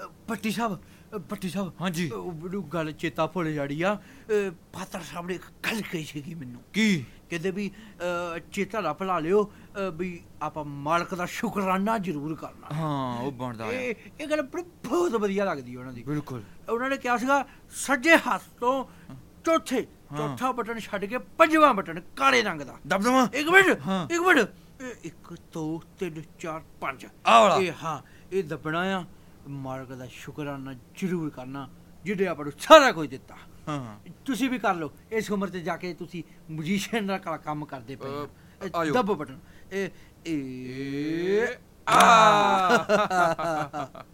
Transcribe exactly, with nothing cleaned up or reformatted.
ਭੱਟੀ ਸਾਹਿਬ ਭੱਟੀ ਸਾਹਿਬ ਹਾਂਜੀ ਮੈਨੂੰ ਗੱਲ ਚੇਤਾ ਭੁੱਲ ਜਾੜੀ ਆ। ਪਾਤਰ ਸਾਹਿਬ ਨੇ ਇੱਕ ਗੱਲ ਕਹੀ ਸੀਗੀ ਮੈਨੂੰ। ਕੀ ਕਹਿੰਦੇ ਵੀ ਚੇਤਾ ਨਾ ਭੁਲਾ ਲਿਓ ਵੀ ਆਪਾਂ ਮਾਲਕ ਦਾ ਸ਼ੁਕਰਾਨਾ ਜ਼ਰੂਰ ਕਰਨਾ। ਹਾਂ ਉਹ ਬਣਦਾ ਇਹ ਇਹ ਗੱਲ ਬਹੁਤ ਵਧੀਆ ਲੱਗਦੀ ਉਹਨਾਂ ਦੀ। ਬਿਲਕੁਲ। ਉਹਨਾਂ ਨੇ ਕਿਹਾ ਸੀਗਾ ਸੱਜੇ ਹੱਥ ਤੋਂ ਚੌਥੇ ਚੌਥਾ ਬਟਨ ਛੱਡ ਕੇ ਪੰਜਵਾਂ ਬਟਨ ਕਾਲੇ ਰੰਗ ਦਾ ਦਬ ਦਵਾਂ। ਇੱਕ ਮਿੰਟ ਇੱਕ ਮਿੰਟ ਇੱਕ ਦੋ ਤਿੰਨ ਚਾਰ ਪੰਜ ਇਹ ਹਾਂ ਇਹ ਦੱਬਣਾ ਆ। ਮਾਲਕ ਦਾ ਸ਼ੁਕਰਾਨਾ ਜ਼ਰੂਰ ਕਰਨਾ ਜਿਹਨੇ ਆਪਾਂ ਨੂੰ ਸਾਰਾ ਕੁਝ ਦਿੱਤਾ। ਹਾਂ ਤੁਸੀਂ ਵੀ ਕਰ ਲਓ ਇਸ ਉਮਰ 'ਚ ਜਾ ਕੇ ਤੁਸੀਂ ਮਜੀਸ਼ੀਅਨ ਦਾ ਕੰਮ ਕਰਦੇ ਪਏ। ਦੱਬੋ ਬਟਨ ਇਹ